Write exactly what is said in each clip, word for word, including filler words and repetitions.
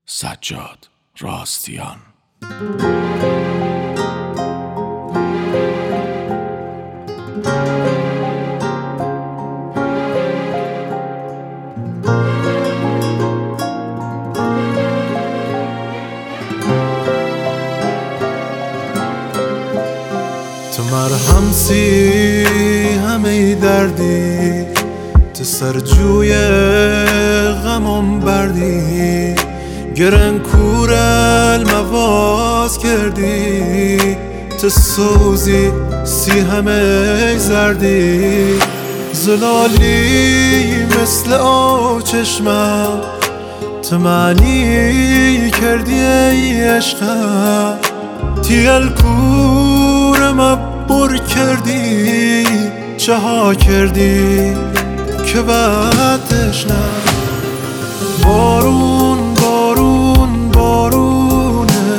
سجاد راستیان. تو مرهم سی همه دردی، تو سرجوی غمم بردی، گرن کور المواز کردی، تو سوزی سی همه زردی، زلالی مثل آو چشمم، تو معنی کردی ای عشقم، تیل کورم بر کردی، چه ها کردی که بعدش نه. بارون بارون بارونه،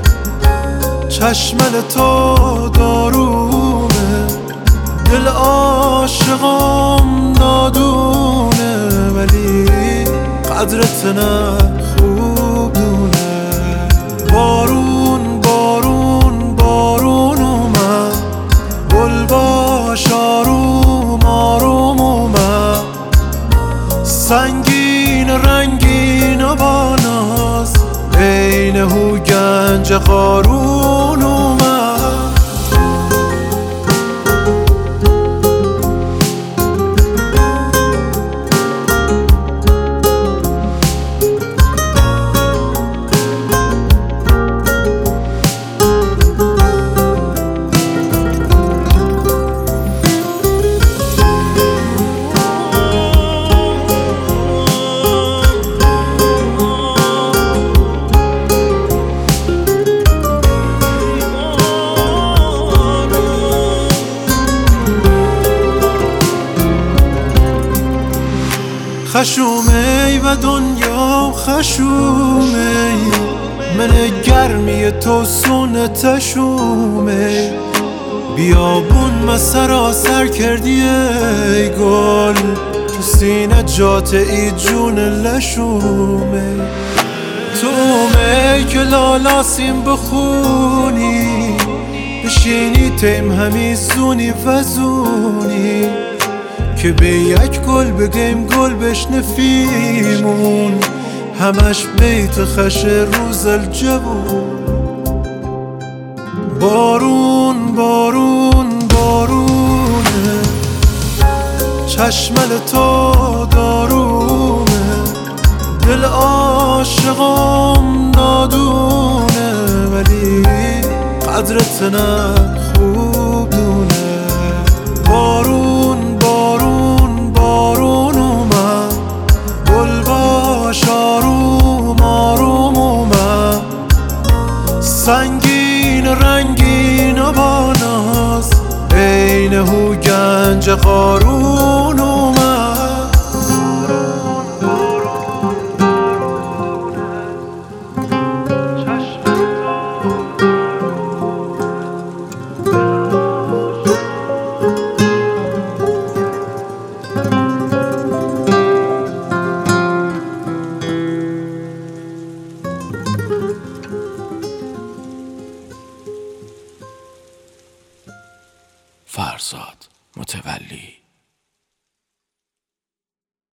چشمل تو دارونه، دل عاشقم نادونه، ولی قدرت نه خوب دونه. بارون بارون بارون اومد، گل باش آروم آروم اومد، سنگین رنگین و با ناز، عین هو گنج قارون اومد. خشومی و دنیا خشومی، من گرمی تو سونتشومی، بیابون ما سراسر کردی ای گل، تو سینه جات ای جون لشومی، تو اومی که لالاسیم بخونی، بشینی تیم همیزونی وزونی، که به یک گل بگیم گل بشنفیمون، همش بیت خش روز الجبون. بارون بارون بارونه، چشمل تو دارونه، دل عاشقم نادونه، ولی قدرت نه خوب دونه. بارون بارون بارون اومد، گل باش آروم آروم اومد، سنگین رنگین و با ناز، عین هو گنج قارون.